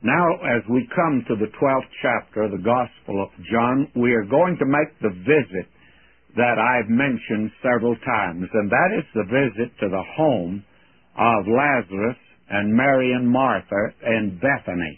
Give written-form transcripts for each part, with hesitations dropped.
Now, as we come to the 12th chapter of the Gospel of John, we are going to make the visit that I've mentioned several times, and that is the visit to the home of Lazarus and Mary and Martha in Bethany.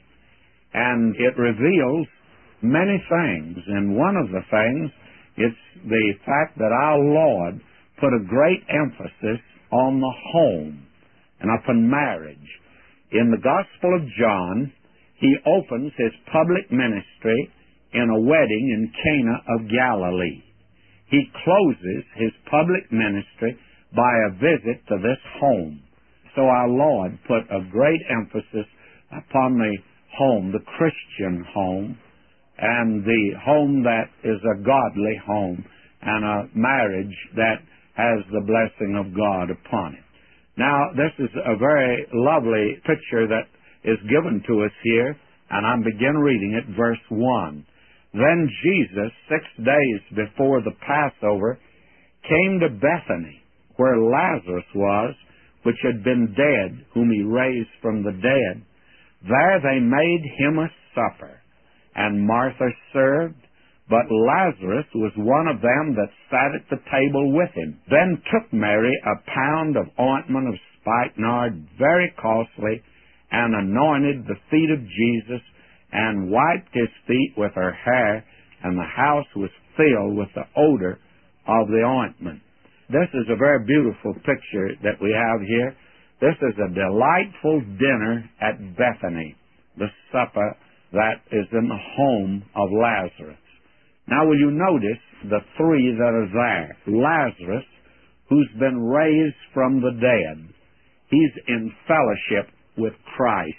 And it reveals many things, and one of the things is the fact that our Lord put a great emphasis on the home and upon marriage. In the Gospel of John, he opens his public ministry in a wedding in Cana of Galilee. He closes his public ministry by a visit to this home. So our Lord put a great emphasis upon the home, the Christian home, and the home that is a godly home and a marriage that has the blessing of God upon it. Now, this is a very lovely picture that is given to us here, and I begin reading it, verse 1. Then Jesus, 6 days before the Passover, came to Bethany, where Lazarus was, which had been dead, whom he raised from the dead. There they made him a supper, and Martha served, but Lazarus was one of them that sat at the table with him. Then took Mary a pound of ointment of spikenard, very costly, and anointed the feet of Jesus, and wiped his feet with her hair, and the house was filled with the odor of the ointment. This is a very beautiful picture that we have here. This is a delightful dinner at Bethany, the supper that is in the home of Lazarus. Now, will you notice the three that are there? Lazarus, who's been raised from the dead. He's in fellowship with Christ.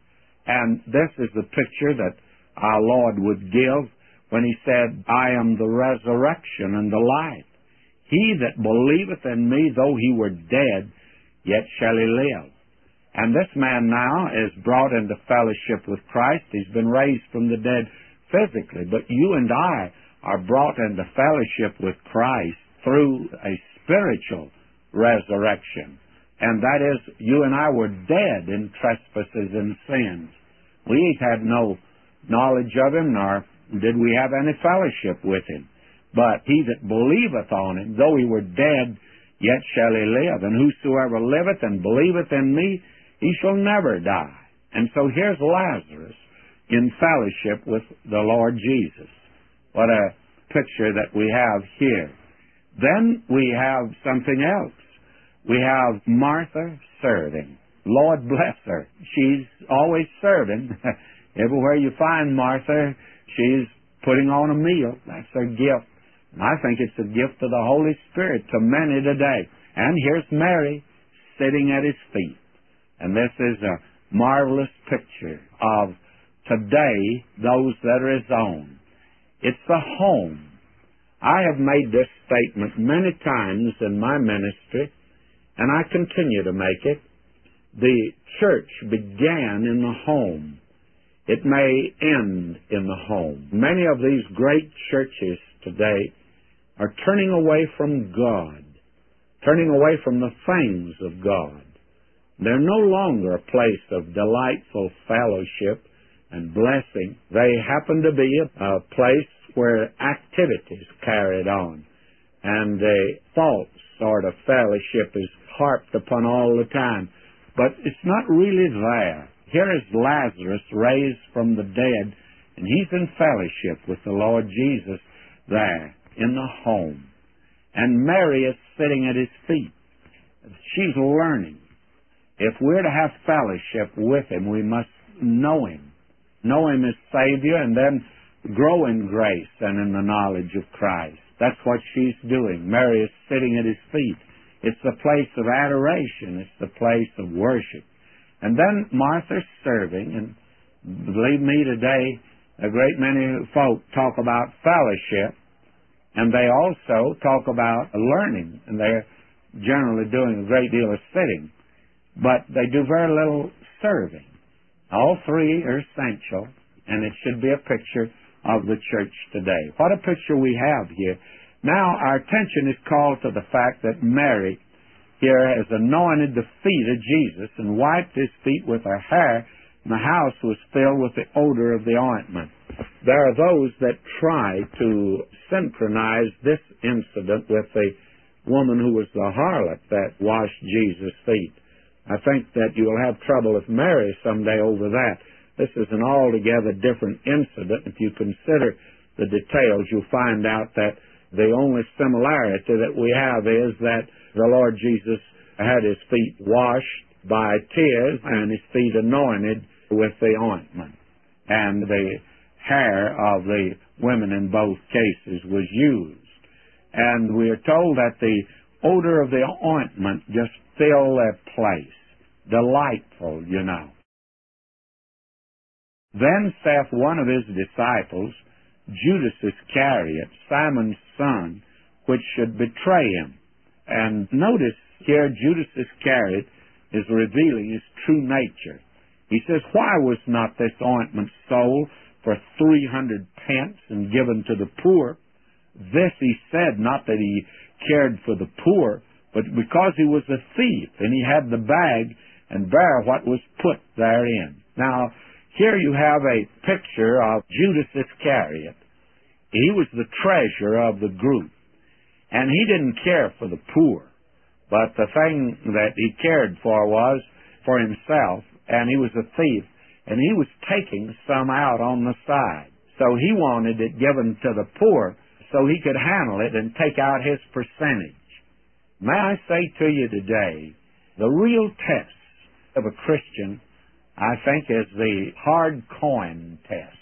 And this is the picture that our Lord would give when he said, I am the resurrection and the life. He that believeth in me, though he were dead, yet shall he live. And this man now is brought into fellowship with Christ. He's been raised from the dead physically, but you and I are brought into fellowship with Christ through a spiritual resurrection. And that is, you and I were dead in trespasses and sins. We had no knowledge of him, nor did we have any fellowship with him. But he that believeth on him, though he were dead, yet shall he live. And whosoever liveth and believeth in me, he shall never die. And so here's Lazarus in fellowship with the Lord Jesus. What a picture that we have here. Then we have something else. We have Martha serving. Lord bless her. She's always serving. Everywhere you find Martha, she's putting on a meal. That's her gift. And I think it's a gift of the Holy Spirit to many today. And here's Mary sitting at his feet. And this is a marvelous picture of today, those that are his own. It's the home. I have made this statement many times in my ministry, and I continue to make it. The church began in the home. It may end in the home. Many of these great churches today are turning away from God, turning away from the things of God. They're no longer a place of delightful fellowship and blessing. They happen to be a place where activities carried on, and a false sort of fellowship is harped upon all the time. But it's not really there. Here is Lazarus raised from the dead, and he's in fellowship with the Lord Jesus there in the home. And Mary is sitting at his feet. She's learning. If we're to have fellowship with him, we must know him. Know him as Savior, and then grow in grace and in the knowledge of Christ. That's what she's doing. Mary is sitting at his feet. It's the place of adoration. It's the place of worship. And then Martha's serving, and believe me, today a great many folk talk about fellowship, and they also talk about learning, and they're generally doing a great deal of sitting, but they do very little serving. All three are essential, and it should be a picture of the church today. What a picture we have here. Now our attention is called to the fact that Mary here has anointed the feet of Jesus and wiped his feet with her hair and the house was filled with the odor of the ointment. There are those that try to synchronize this incident with the woman who was the harlot that washed Jesus' feet. I think that you'll have trouble with Mary someday over that. This is an altogether different incident. If you consider the details, you'll find out that the only similarity that we have is that the Lord Jesus had his feet washed by tears and his feet anointed with the ointment. And the hair of the women in both cases was used. And we are told that the odor of the ointment just filled that place. Delightful, you know. Then saith one of his disciples, Judas Iscariot, Simon's son, which should betray him. And notice here Judas Iscariot is revealing his true nature. He says, why was not this ointment sold for 300 pence and given to the poor? This he said, not that he cared for the poor, but because he was a thief, and he had the bag and bare what was put therein. Now, here you have a picture of Judas Iscariot. He was the treasurer of the group, and he didn't care for the poor, but the thing that he cared for was for himself, and he was a thief, and he was taking some out on the side. So he wanted it given to the poor so he could handle it and take out his percentage. May I say to you today, the real test of a Christian, I think, is the hard coin test,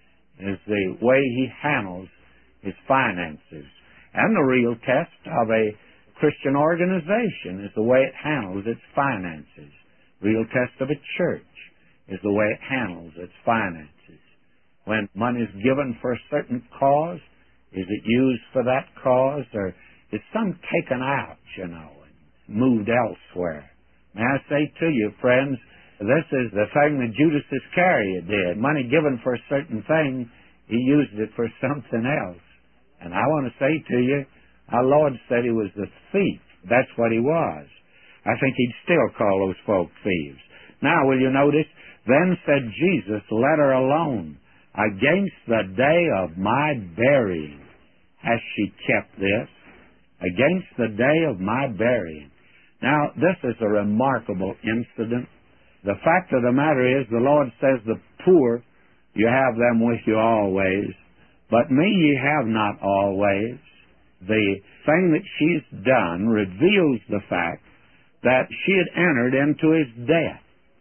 is the way he handles his finances. And the real test of a Christian organization is the way it handles its finances. Real test of a church is the way it handles its finances. When money is given for a certain cause, is it used for that cause, or is some taken out, and moved elsewhere? May I say to you, friends, this is the thing that Judas Iscariot did. Money given for a certain thing, he used it for something else. And I want to say to you, our Lord said he was a thief. That's what he was. I think he'd still call those folk thieves. Now, will you notice? Then said Jesus, let her alone. Against the day of my burying has she kept this. Against the day of my burying. Now, this is a remarkable incident. The fact of the matter is, the Lord says, the poor, you have them with you always, but me ye have not always. The thing that she's done reveals the fact that she had entered into his death.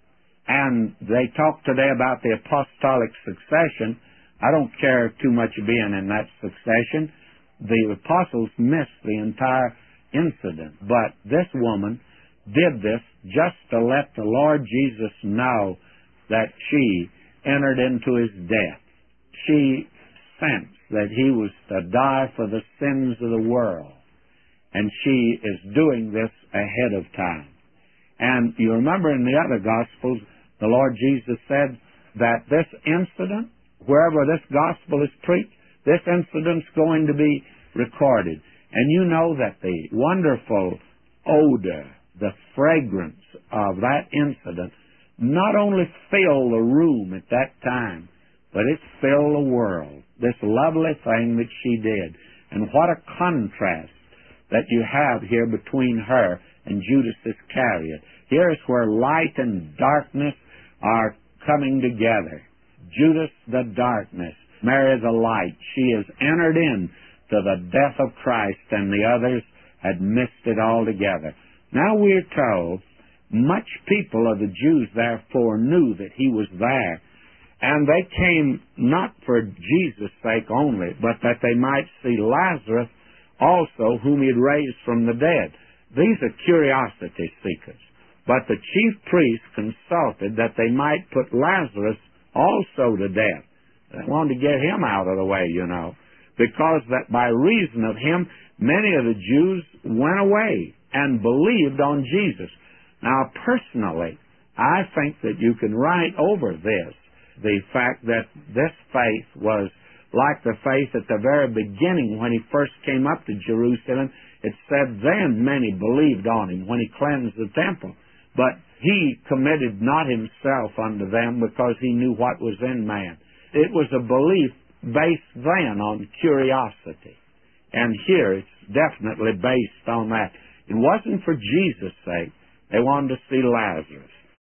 And they talk today about the apostolic succession. I don't care too much being in that succession. The apostles missed the entire incident. But this woman did this just to let the Lord Jesus know that she entered into his death. She sensed that he was to die for the sins of the world. And she is doing this ahead of time. And you remember in the other Gospels, the Lord Jesus said that this incident, wherever this gospel is preached, this incident's going to be recorded. And you know that the wonderful odor, the fragrance of that incident, not only filled the room at that time, but it filled the world. This lovely thing that she did. And what a contrast that you have here between her and Judas Iscariot. Here's where light and darkness are coming together. Judas, the darkness. Mary, the light. She has entered in to the death of Christ, and the others had missed it altogether. Now we're told, much people of the Jews therefore knew that he was there, and they came not for Jesus' sake only, but that they might see Lazarus also, whom he had raised from the dead. These are curiosity seekers. But the chief priests consulted that they might put Lazarus also to death. They wanted to get him out of the way, because that by reason of him, many of the Jews went away and believed on Jesus. Now, personally, I think that you can write over this, the fact that this faith was like the faith at the very beginning when he first came up to Jerusalem. It said then many believed on him when he cleansed the temple. But He committed not himself unto them because he knew what was in man. It was a belief based then on curiosity. And here it's definitely based on that. It wasn't for Jesus' sake. They wanted to see Lazarus.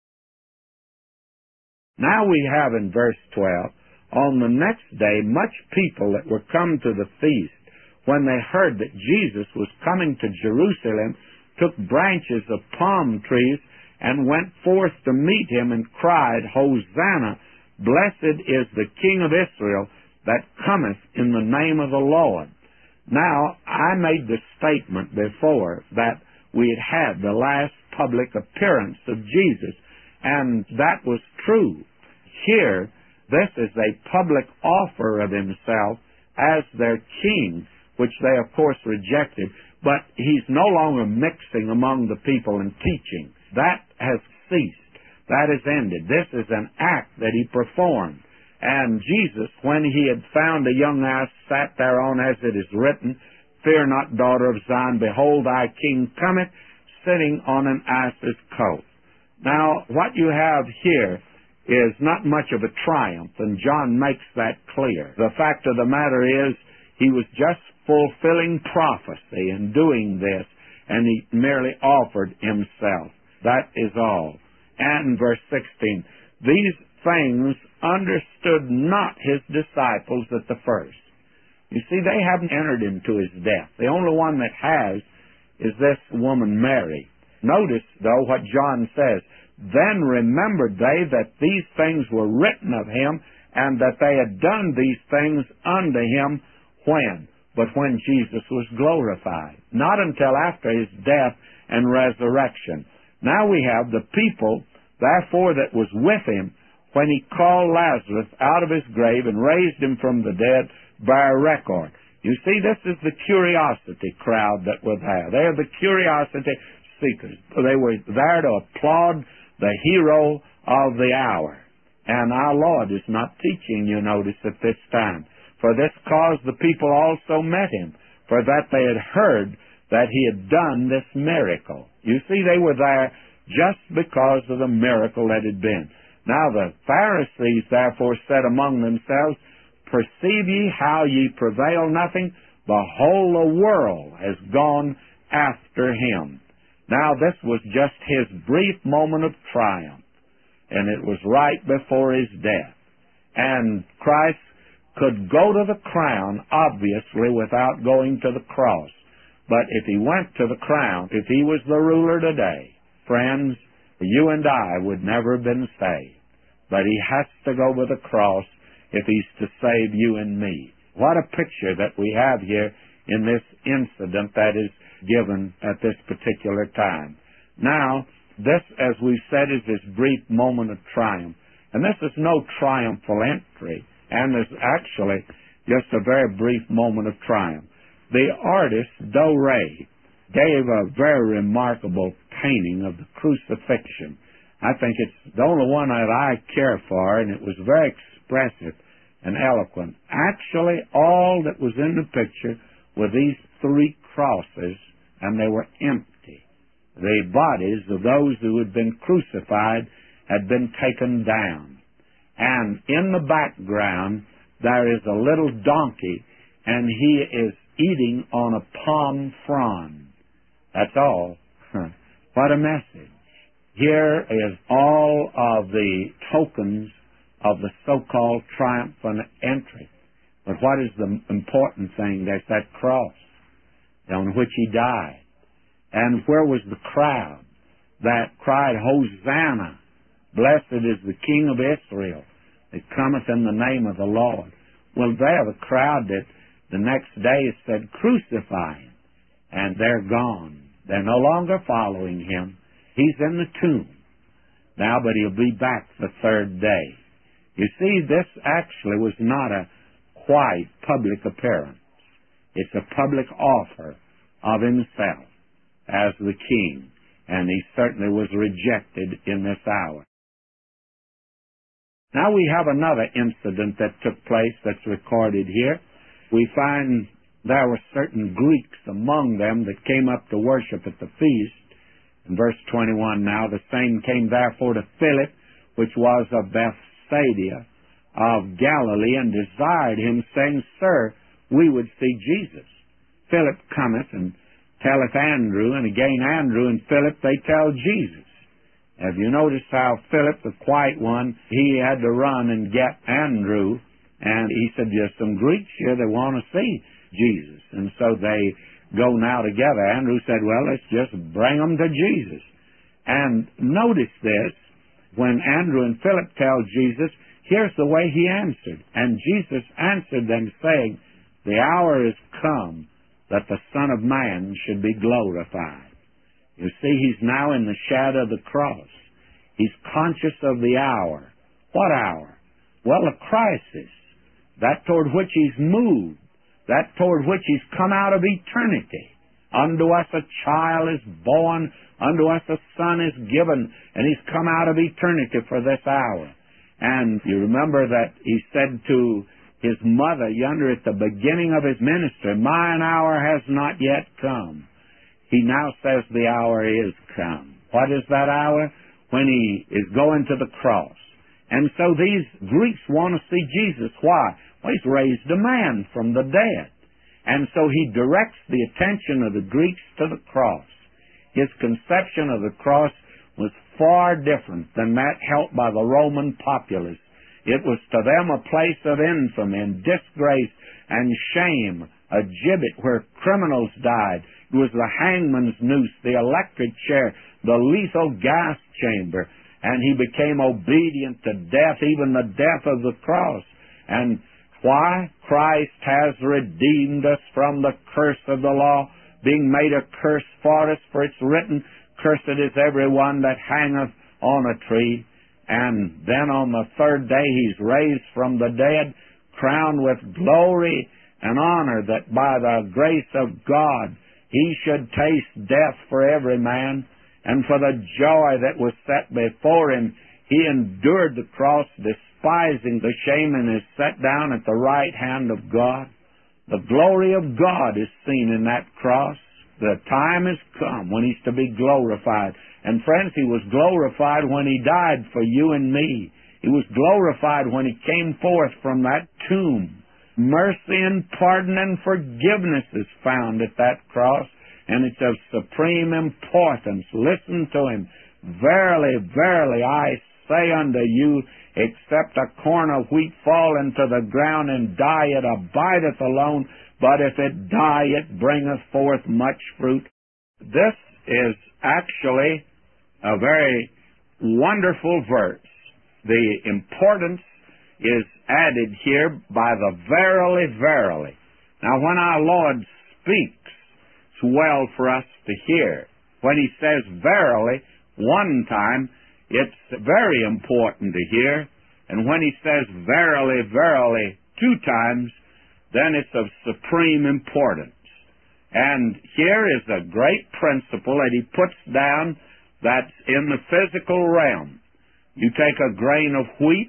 Now we have in verse 12, on the next day, much people that were come to the feast, when they heard that Jesus was coming to Jerusalem, took branches of palm trees and went forth to meet him and cried, Hosanna, blessed is the King of Israel that cometh in the name of the Lord. Now, I made the statement before that we had the last public appearance of Jesus, and that was true. Here, this is a public offer of himself as their king, which they, of course, rejected, but he's no longer mixing among the people and teaching. That has ceased. That has ended. This is an act that he performed. And Jesus, when he had found a young ass, sat thereon, as it is written, Fear not, daughter of Zion, behold, thy king cometh, sitting on an ass's coat. Now, what you have here is not much of a triumph, and John makes that clear. The fact of the matter is, he was just fulfilling prophecy in doing this, and he merely offered himself. That is all. And verse 16, these things understood not his disciples at the first. You see, they haven't entered into his death. The only one that has is this woman Mary. Notice, though, what John says. Then remembered they that these things were written of him, and that they had done these things unto him when? But when Jesus was glorified. Not until after his death and resurrection. Now we have the people, therefore, that was with him when he called Lazarus out of his grave and raised him from the dead, bear record. You see, this is the curiosity crowd that were there. They are the curiosity seekers. They were there to applaud the hero of the hour. And our Lord is not teaching, you notice, at this time. For this cause the people also met him, for that they had heard that he had done this miracle. You see, they were there just because of the miracle that had been. Now the Pharisees therefore said among themselves, Perceive ye how ye prevail nothing? Behold, the world has gone after him. Now this was just his brief moment of triumph, and it was right before his death. And Christ could go to the crown, obviously, without going to the cross. But if he went to the crown, if he was the ruler today, friends, you and I would never have been saved. But he has to go to the cross if he's to save you and me. What a picture that we have here in this incident that is given at this particular time. Now, this, as we've said, is this brief moment of triumph. And this is no triumphal entry. And there's actually just a very brief moment of triumph. The artist, Doré, gave a very remarkable painting of the crucifixion. I think it's the only one that I care for, and it was very expressive and eloquent. Actually, all that was in the picture were these three crosses, and they were empty. The bodies of those who had been crucified had been taken down. And in the background, there is a little donkey, and he is eating on a palm frond. That's all. What a message. Here is all of the tokens of the so-called triumphant entry. But what is the important thing? There's that cross on which he died. And where was the crowd that cried, Hosanna! Blessed is the King of Israel that cometh in the name of the Lord. Well, they're the crowd that the next day said, Crucify him. And they're gone. They're no longer following him. He's in the tomb now, but he'll be back the third day. You see, this actually was not a quite public appearance. It's a public offer of himself as the king, and he certainly was rejected in this hour. Now we have another incident that took place that's recorded here. We find there were certain Greeks among them that came up to worship at the feast, In verse 21 now, the same came therefore to Philip, which was of Bethsaida of Galilee, and desired him, saying, Sir, we would see Jesus. Philip cometh and telleth Andrew, and again Andrew and Philip, they tell Jesus. Have you noticed how Philip, the quiet one, he had to run and get Andrew, and he said, there's some Greeks here that want to see Jesus. And so they go now together. Andrew said, well, let's just bring them to Jesus. And notice this, when Andrew and Philip tell Jesus, here's the way he answered. And Jesus answered them, saying, the hour is come that the Son of Man should be glorified. You see, he's now in the shadow of the cross. He's conscious of the hour. What hour? Well, a crisis. That toward which he's moved. That toward which he's come out of eternity. Unto us a child is born, unto us a son is given, and he's come out of eternity for this hour. And you remember that he said to his mother yonder at the beginning of his ministry, mine hour has not yet come. He now says the hour is come. What is that hour? When he is going to the cross. And so these Greeks want to see Jesus. Why? Well, he's raised a man from the dead. And so he directs the attention of the Greeks to the cross. His conception of the cross was far different than that held by the Roman populace. It was to them a place of infamy and disgrace and shame, a gibbet where criminals died. It was the hangman's noose, the electric chair, the lethal gas chamber. And he became obedient to death, even the death of the cross. And why? Christ has redeemed us from the curse of the law, being made a curse for us, for it's written, cursed is every one that hangeth on a tree. And then on the third day he's raised from the dead, crowned with glory and honor, that by the grace of God he should taste death for every man. And for the joy that was set before him, he endured the cross, despising the shame, and is set down at the right hand of God. The glory of God is seen in that cross. The time has come when he's to be glorified. And friends, he was glorified when he died for you and me. He was glorified when he came forth from that tomb. Mercy and pardon and forgiveness is found at that cross, and it's of supreme importance. Listen to him. Verily, verily, I say unto you, except a corn of wheat fall into the ground and die, it abideth alone, but if it die, it bringeth forth much fruit. This is actually a very wonderful verse. The importance is added here by the verily, verily. Now, when our Lord speaks, it's well for us to hear. When he says verily, one time, it's very important to hear. And when he says verily, verily, two times, then it's of supreme importance. And here is a great principle that he puts down that's in the physical realm. You take a grain of wheat,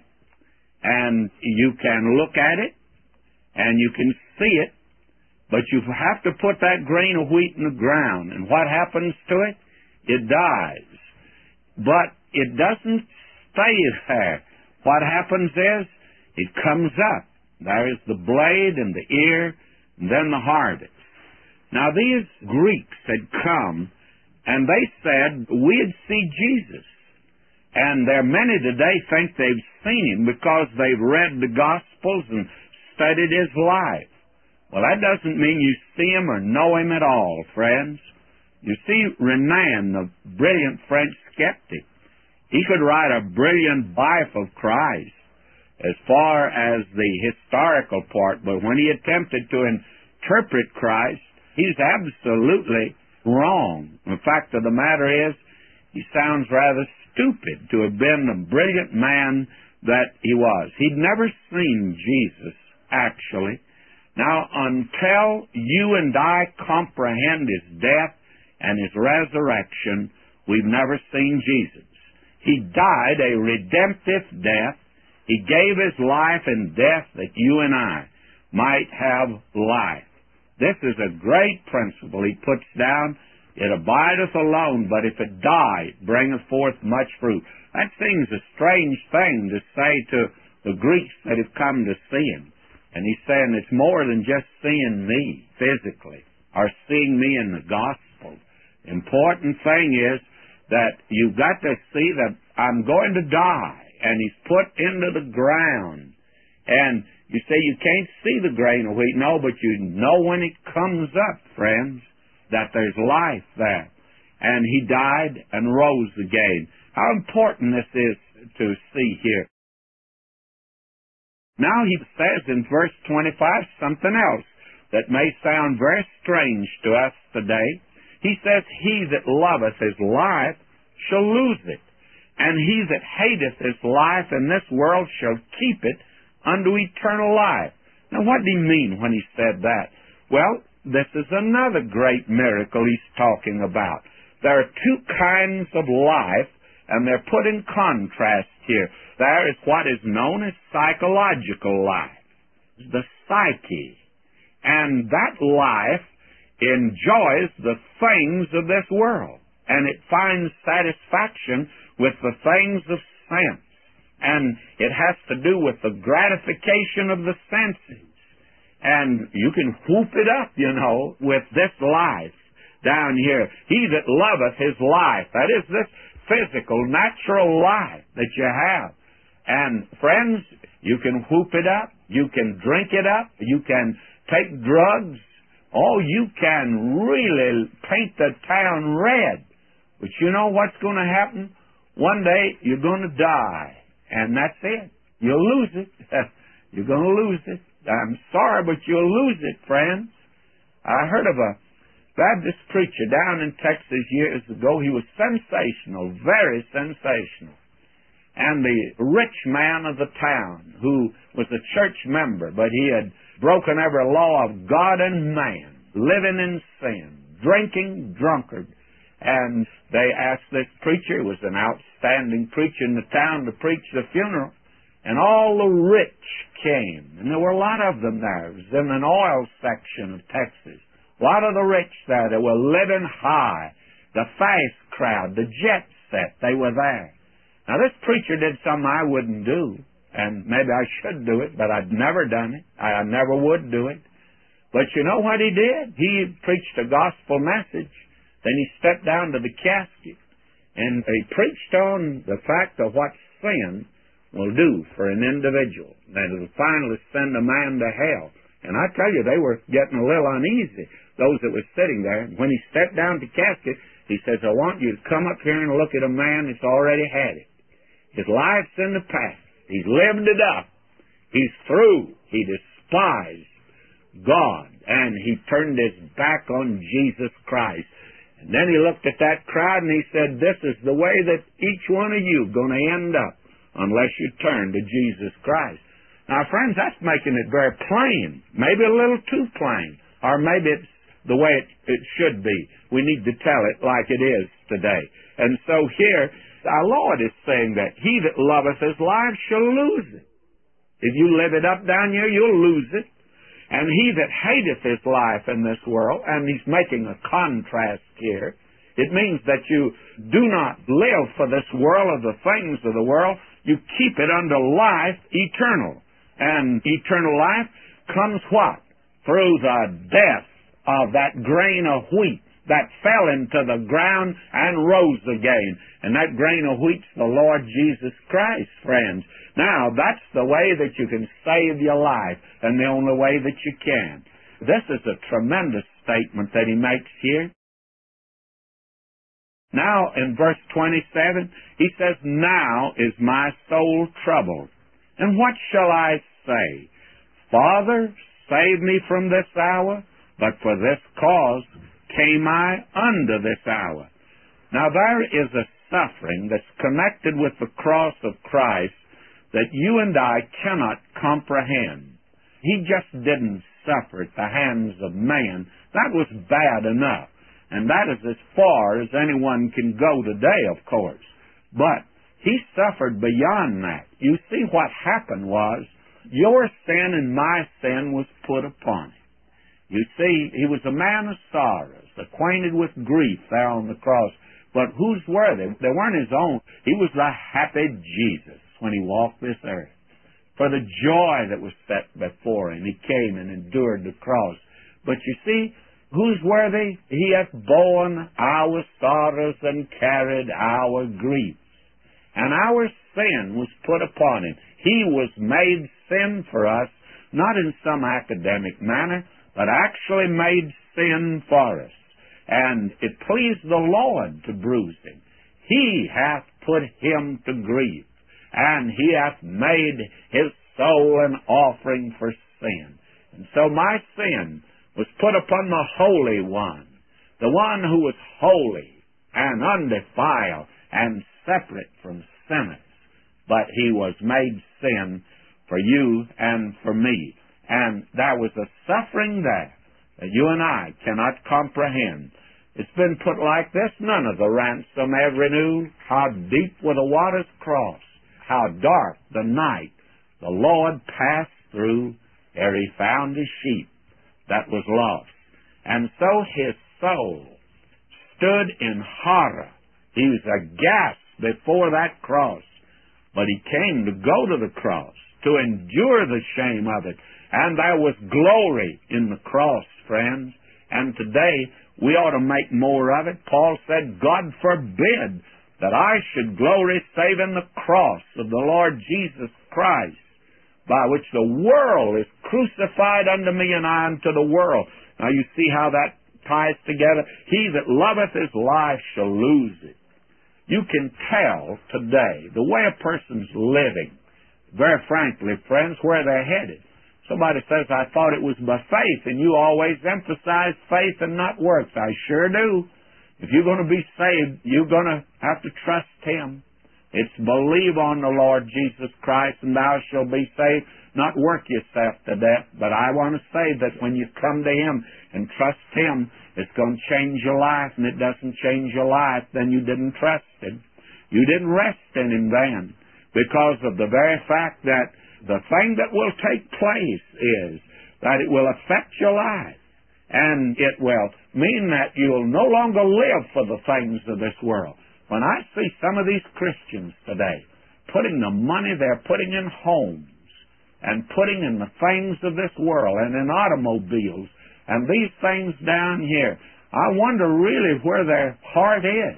and you can look at it, and you can see it, but you have to put that grain of wheat in the ground. And what happens to it? It dies. But it doesn't stay there. What happens is, it comes up. There is the blade and the ear, and then the harvest. Now, these Greeks had come, and they said, we'd see Jesus. And there are many today think they've seen him because they've read the Gospels and studied his life. Well, that doesn't mean you see him or know him at all, friends. You see, Renan, the brilliant French skeptic, he could write a brilliant life of Christ as far as the historical part, but when he attempted to interpret Christ, he's absolutely wrong. The fact of the matter is, he sounds rather stupid to have been the brilliant man that he was. He'd never seen Jesus, actually. Now, until you and I comprehend his death and his resurrection, we've never seen Jesus. He died a redemptive death. He gave his life in death that you and I might have life. This is a great principle he puts down, It abideth alone, but if it die, it bringeth forth much fruit. That seems a strange thing to say to the Greeks that have come to see him. And he's saying it's more than just seeing me physically or seeing me in the gospel. The important thing is that you've got to see that I'm going to die, and he's put into the ground. And you say you can't see the grain of wheat. No, but you know when it comes up, friends, that there's life there. And he died and rose again. How important this is to see here. Now he says in verse 25 something else that may sound very strange to us today. He says, he that loveth his life shall lose it, and he that hateth his life in this world shall keep it unto eternal life. Now what did he mean when he said that? Well, this is another great miracle he's talking about. There are two kinds of life, and they're put in contrast here. There is what is known as psychological life, the psyche. And that life enjoys the things of this world, and it finds satisfaction with the things of sense. And it has to do with the gratification of the senses. And you can whoop it up, with this life down here. He that loveth his life, that is this physical, natural life that you have. And friends, you can whoop it up, you can drink it up, you can take drugs. Oh, you can really paint the town red. But you know what's going to happen? One day you're going to die, and that's it. You'll lose it. You're going to lose it. I'm sorry, but you'll lose it, friends. I heard of a Baptist preacher down in Texas years ago. He was sensational, very sensational. And the rich man of the town, who was a church member, but he had broken every law of God and man, living in sin, drinking, drunkard. And they asked this preacher, who was an outstanding preacher in the town, to preach the funeral. And all the rich came, and there were a lot of them there. It was in an oil section of Texas. A lot of the rich there that were living high. The fast crowd, the jet set, they were there. Now this preacher did something I wouldn't do, and maybe I should do it, but I'd never done it. I never would do it. But you know what he did? He preached a gospel message. Then he stepped down to the casket, and he preached on the fact of what sin will do for an individual, that it will finally send a man to hell. And I tell you, they were getting a little uneasy, those that were sitting there. And when he stepped down to the casket, he says, I want you to come up here and look at a man that's already had it. His life's in the past. He's lived it up. He's through. He despised God, and he turned his back on Jesus Christ. And then he looked at that crowd and he said, this is the way that each one of you is going to end up unless you turn to Jesus Christ. Now, friends, that's making it very plain, maybe a little too plain, or maybe it's the way it should be. We need to tell it like it is today. And so here, our Lord is saying that he that loveth his life shall lose it. If you live it up down here, you'll lose it. And he that hateth his life in this world, and he's making a contrast here, it means that you do not live for this world or the things of the world. You keep it unto life eternal. And eternal life comes what? Through the death of that grain of wheat that fell into the ground and rose again. And that grain of wheat's the Lord Jesus Christ, friends. Now, that's the way that you can save your life, and the only way that you can. This is a tremendous statement that he makes here. Now, in verse 27, he says, now is my soul troubled. And what shall I say? Father, save me from this hour, but for this cause came I unto this hour. Now, there is a suffering that's connected with the cross of Christ that you and I cannot comprehend. He just didn't suffer at the hands of man. That was bad enough. And that is as far as anyone can go today, of course. But he suffered beyond that. You see, what happened was, your sin and my sin was put upon him. You see, he was a man of sorrows. acquainted with grief there on the cross. But whose were they? They weren't his own. He was the happy Jesus when he walked this earth. For the joy that was set before him, he came and endured the cross. But you see, whose were they? He hath borne our sorrows and carried our griefs. And our sin was put upon him. He was made sin for us, not in some academic manner, but actually made sin for us. And it pleased the Lord to bruise him. He hath put him to grief, and he hath made his soul an offering for sin. And so my sin was put upon the Holy One, the one who was holy and undefiled and separate from sinners. But he was made sin for you and for me. And there was a suffering there that you and I cannot comprehend. It's been put like this: none of the ransom ever knew how deep were the waters crossed, how dark the night the Lord passed through ere he found his sheep that was lost. And so his soul stood in horror. He was aghast before that cross. But he came to go to the cross, to endure the shame of it. And there was glory in the cross, friends. And today we ought to make more of it. Paul said, God forbid that I should glory save in the cross of the Lord Jesus Christ, by which the world is crucified unto me, and I unto the world. Now you see how that ties together. He that loveth his life shall lose it. You can tell today the way a person's living, very frankly, friends, where they're headed. Somebody says, I thought it was by faith, and you always emphasize faith and not works. I sure do. If you're going to be saved, you're going to have to trust him. It's believe on the Lord Jesus Christ, and thou shalt be saved, not work yourself to death. But I want to say that when you come to him and trust him, it's going to change your life, and it doesn't change your life, then you didn't trust him. You didn't rest in him then, because of the very fact that the thing that will take place is that it will affect your life, and it will mean that you'll no longer live for the things of this world. When I see some of these Christians today putting the money they're putting in homes and putting in the things of this world and in automobiles and these things down here, I wonder really where their heart is.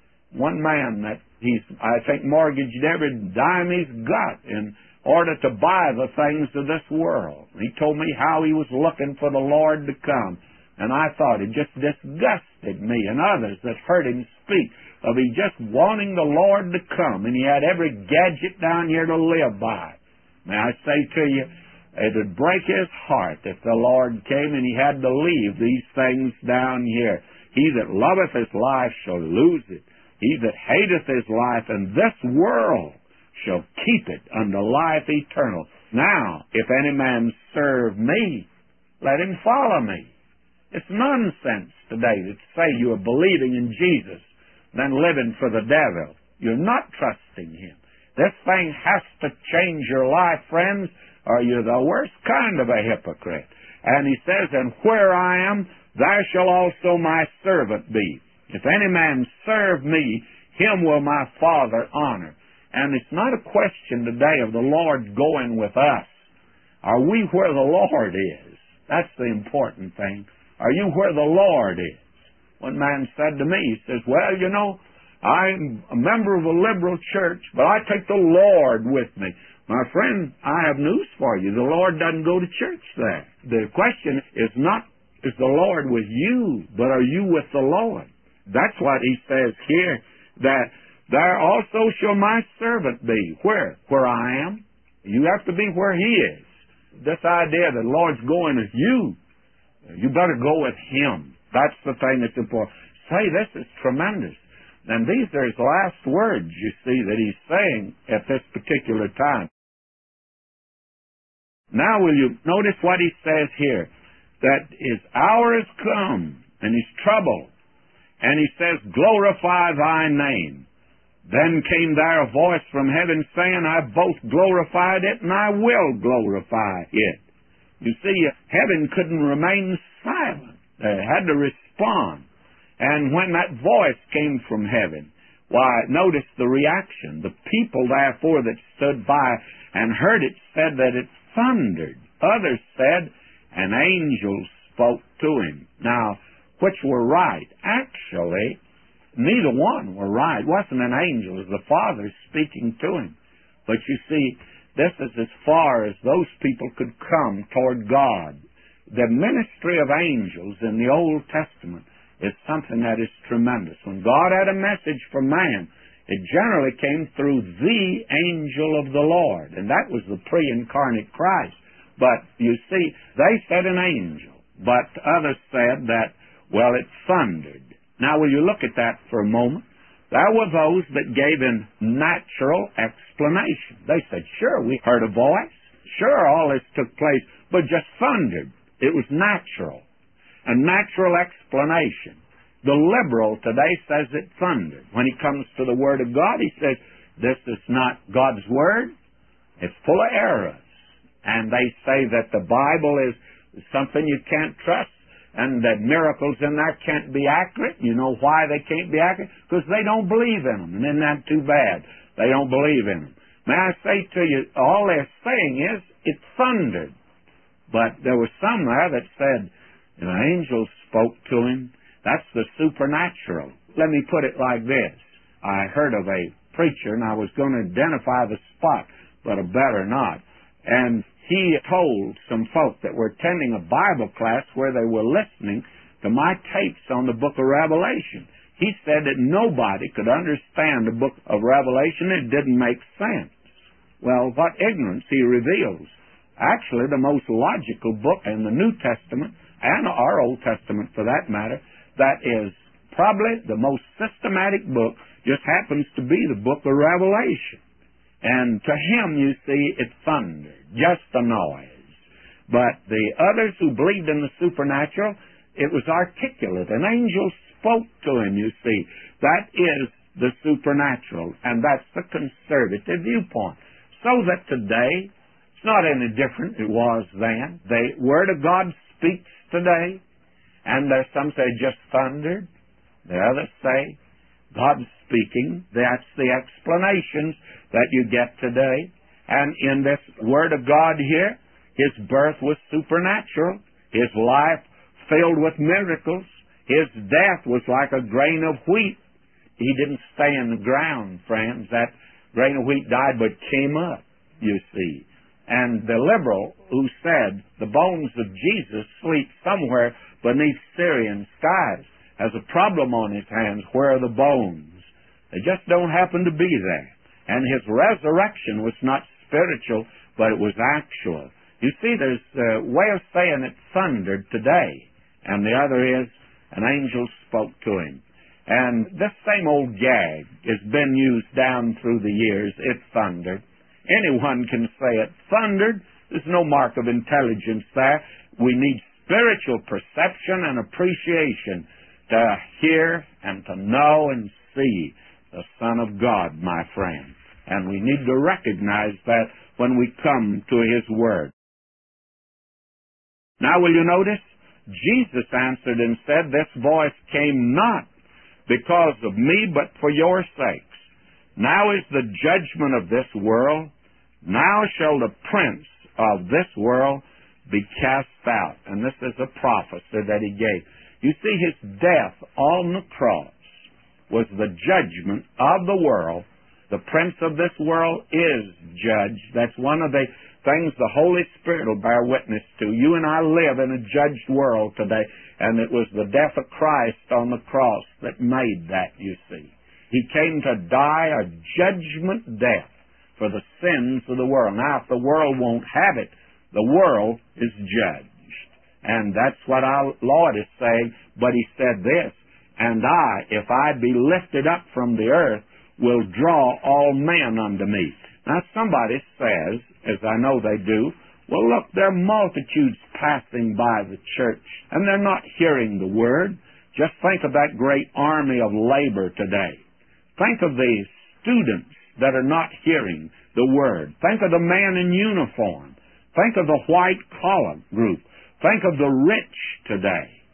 One man that I think, mortgaged every dime he's got in order to buy the things of this world. He told me how he was looking for the Lord to come. And I thought it just disgusted me and others that heard him speak of he just wanting the Lord to come, and he had every gadget down here to live by. May I say to you, it would break his heart if the Lord came and he had to leave these things down here. He that loveth his life shall lose it. He that hateth his life in this world shall keep it unto life eternal. Now, if any man serve me, let him follow me. It's nonsense today to say you are believing in Jesus, then living for the devil. You're not trusting him. This thing has to change your life, friends, or you're the worst kind of a hypocrite. And he says, and where I am, there shall also my servant be. If any man serve me, him will my Father honor. And it's not a question today of the Lord going with us. Are we where the Lord is? That's the important thing. Are you where the Lord is? One man said to me, he says, well, you know, I'm a member of a liberal church, but I take the Lord with me. My friend, I have news for you. The Lord doesn't go to church there. The question is not, is the Lord with you, but are you with the Lord? That's what he says here, that there also shall my servant be. Where? Where I am. You have to be where he is. This idea that the Lord's going with you, you better go with him. That's the thing that's important. Say, this is tremendous. And these are his last words, you see, that he's saying at this particular time. Now will you notice what he says here? That his hour has come, and he's troubled. And he says, glorify thy name. Then came there a voice from heaven saying, I both glorified it and I will glorify it. You see, heaven couldn't remain silent. They had to respond. And when that voice came from heaven, why, notice the reaction. The people, therefore, that stood by and heard it said that it thundered. Others said, an angel spoke to him. Now, which were right? Actually, neither one were right. It wasn't an angel. It was the Father speaking to him. But you see, this is as far as those people could come toward God. The ministry of angels in the Old Testament is something that is tremendous. When God had a message for man, it generally came through the angel of the Lord, and that was the pre-incarnate Christ. But you see, they said an angel, but others said that, well, it thundered. Now, will you look at that for a moment? There were those that gave a natural explanation. They said, sure, we heard a voice. Sure, all this took place, but just thundered. It was natural. A natural explanation. The liberal today says it thundered. When he comes to the Word of God, he says, this is not God's Word. It's full of errors. And they say that the Bible is something you can't trust, and that miracles in there can't be accurate. You know why they can't be accurate? Because they don't believe in them. And isn't that too bad? They don't believe in them. May I say to you, all they're saying is, it thundered. But there were some there that said, an angel spoke to him. That's the supernatural. Let me put it like this. I heard of a preacher, and I was going to identify the spot, but I better not. And he told some folk that were attending a Bible class where they were listening to my tapes on the book of Revelation. He said that nobody could understand the book of Revelation. It didn't make sense. Well, what ignorance he reveals. Actually, the most logical book in the New Testament, and our Old Testament for that matter, that is probably the most systematic book, just happens to be the book of Revelation. And to him, you see, it thundered, just a noise. But the others who believed in the supernatural, it was articulate. An angel spoke to him, you see. That is the supernatural, and that's the conservative viewpoint. So that today, it's not any different than it was then. The Word of God speaks today, and there's some say just thundered. The others say God's speaking. That's the explanations that you get today. And in this Word of God here, his birth was supernatural. His life filled with miracles. His death was like a grain of wheat. He didn't stay in the ground, friends. That grain of wheat died but came up, you see. And the liberal who said the bones of Jesus sleep somewhere beneath Syrian skies has a problem on his hands. Where are the bones? They just don't happen to be there. And his resurrection was not spiritual, but it was actual. You see, there's a way of saying it thundered today. And the other is, an angel spoke to him. And this same old gag has been used down through the years. It thundered. Anyone can say it thundered. There's no mark of intelligence there. We need spiritual perception and appreciation to hear and to know and see the Son of God, my friend. And we need to recognize that when we come to His Word. Now, will you notice? Jesus answered and said, this voice came not because of me, but for your sakes. Now is the judgment of this world. Now shall the prince of this world be cast out. And this is a prophecy that he gave. You see, his death on the cross was the judgment of the world. The prince of this world is judged. That's one of the things the Holy Spirit will bear witness to. You and I live in a judged world today, and it was the death of Christ on the cross that made that, you see. He came to die a judgment death for the sins of the world. Now, if the world won't have it, the world is judged. And that's what our Lord is saying. But He said this, and I, if I be lifted up from the earth, will draw all men unto me. Now, somebody says, as I know they do, well, look, there are multitudes passing by the church, and they're not hearing the Word. Just think of that great army of labor today. Think of the students that are not hearing the Word. Think of the man in uniform. Think of the white-collar group. Think of the rich today.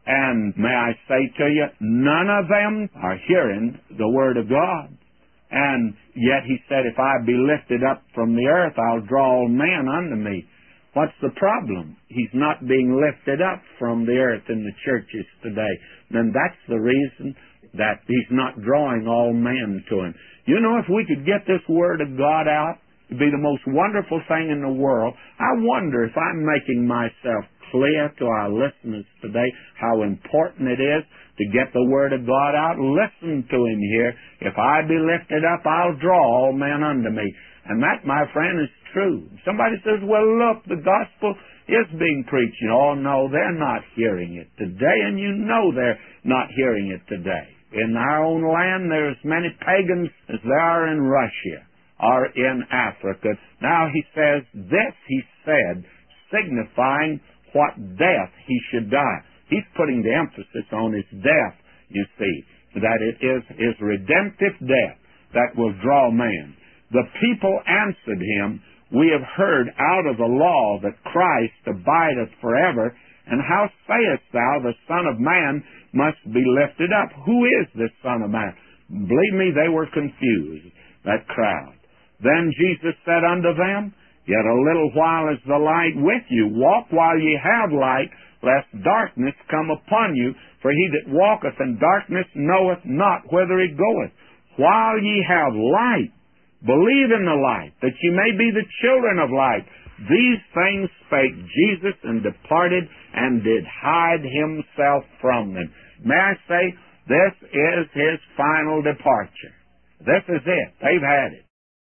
And may I say to you, none of them are hearing the Word of God. And yet he said, if I be lifted up from the earth, I'll draw all men unto me. What's the problem? He's not being lifted up from the earth in the churches today. Then that's the reason that he's not drawing all men to him. You know, if we could get this Word of God out, it'd be the most wonderful thing in the world. I wonder if I'm making myself clear to our listeners today how important it is to get the Word of God out. Listen to him here. If I be lifted up, I'll draw all men unto me. And that, my friend, is true. Somebody says, well, look, the gospel is being preached. Oh, no, they're not hearing it today, and you know they're not hearing it today. In our own land, there's many pagans as there are in Russia or in Africa. Now he says, this he said, signifying what death he should die. He's putting the emphasis on his death, you see, that it is his redemptive death that will draw man. The people answered him, we have heard out of the law that Christ abideth forever, and how sayest thou the Son of Man must be lifted up? Who is this Son of Man? Believe me, they were confused, that crowd. Then Jesus said unto them, yet a little while is the light with you. Walk while ye have light, lest darkness come upon you. For he that walketh in darkness knoweth not whither he goeth. While ye have light, believe in the light, that ye may be the children of light. These things spake Jesus, and departed, and did hide himself from them. May I say, this is his final departure. This is it. They've had it.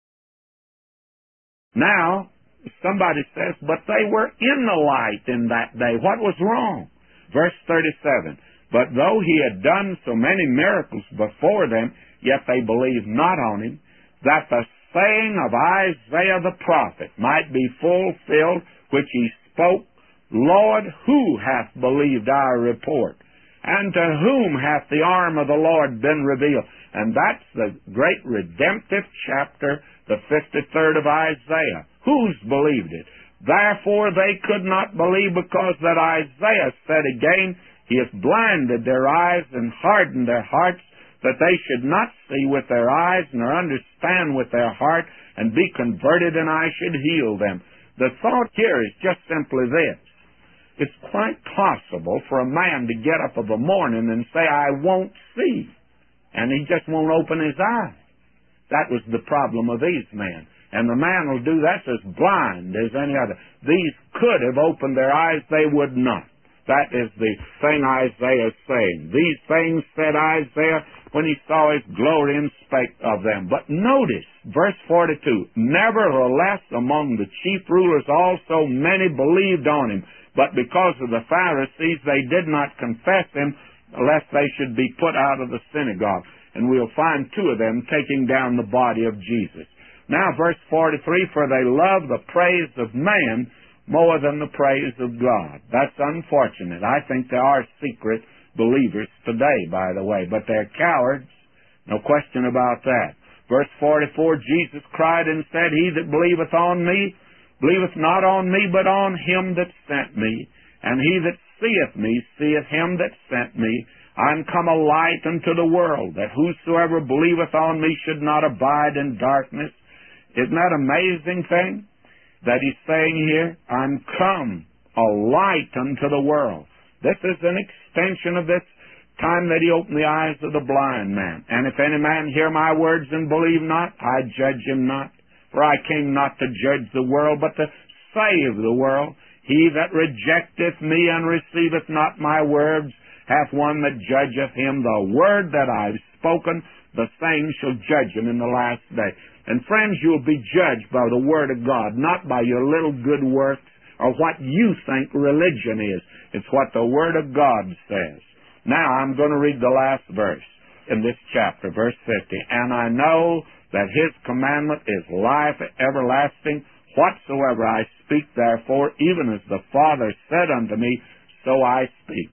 Now, somebody says, but they were in the light in that day. What was wrong? Verse 37, but though he had done so many miracles before them, yet they believed not on him, that the saying of Isaiah the prophet might be fulfilled, which he spoke, Lord, who hath believed our report? And to whom hath the arm of the Lord been revealed? And that's the great redemptive chapter, the 53rd of Isaiah. Who's believed it? Therefore they could not believe, because that Isaiah said again, he hath blinded their eyes and hardened their hearts, that they should not see with their eyes, nor understand with their heart, and be converted, and I should heal them. The thought here is just simply this. It's quite possible for a man to get up of a morning and say, I won't see, and he just won't open his eyes. That was the problem of these men. And the man will do that as blind as any other. These could have opened their eyes, they would not. That is the thing Isaiah is saying. These things said Isaiah when he saw his glory and spake of them. But notice, verse 42, nevertheless among the chief rulers also many believed on him. But because of the Pharisees, they did not confess him, lest they should be put out of the synagogue. And we'll find two of them taking down the body of Jesus. Now, verse 43, for they love the praise of man more than the praise of God. That's unfortunate. I think there are secret believers today, by the way, but they're cowards. No question about that. Verse 44, Jesus cried and said, he that believeth on me, believeth not on me, but on him that sent me. And he that seeth me, seeth him that sent me. I'm come a light unto the world, that whosoever believeth on me should not abide in darkness. Isn't that an amazing thing that he's saying here? I'm come a light unto the world. This is an extension of this time that he opened the eyes of the blind man. And if any man hear my words and believe not, I judge him not. For I came not to judge the world, but to save the world. He that rejecteth me and receiveth not my words hath one that judgeth him. The word that I've spoken, the same shall judge him in the last day. And friends, you'll be judged by the Word of God, not by your little good works or what you think religion is. It's what the Word of God says. Now, I'm going to read the last verse in this chapter, verse 50. And I know that His commandment is life everlasting. Whatsoever I speak, therefore, even as the Father said unto me, so I speak.